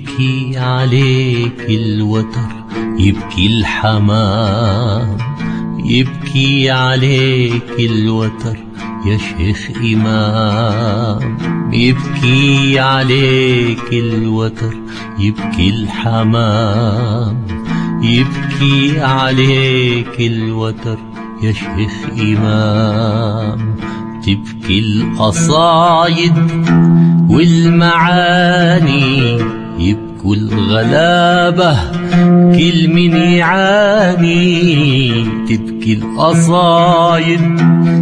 يبكي عليك الوتر، يبكي الحمام، يبكي عليك الوتر يا شيخ إمام، يبكي عليك الوتر، يبكي الحمام، يبكي عليك الوتر يا شيخ إمام. تبكي القصايد والمعاني، يبكوا الغلابة كل من يعاني. تبكي القصايد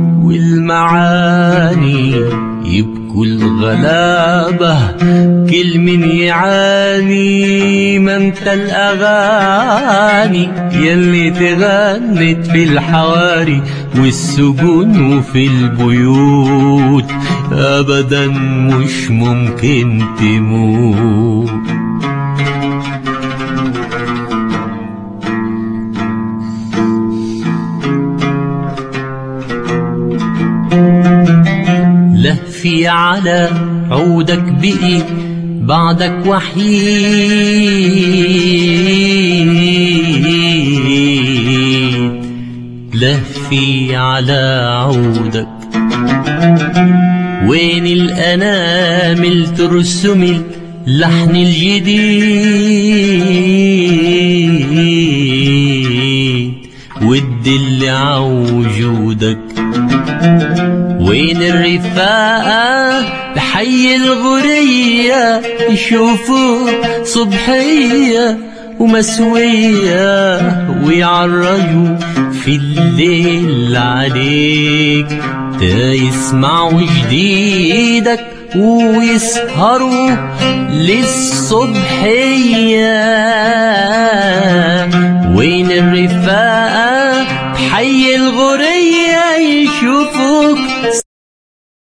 والمعاني، يبكوا الغلابة كل من يعاني. ما انت الأغاني يلي تغنت في الحواري والسجون وفي البيوت، أبدا مش ممكن تموت. لهفي على عودك بقي بعدك وحيد، لهفي على عودك وين الأنامل ترسمي اللحن الجديد، والدل عوجودك وين الرفاقة بحي الغرية، يشوفوا صبحية ومسوية ويعرجوا في الليل عليك، تيسمعوا جديدك ويسهروا للصبحية. وين الرفاقة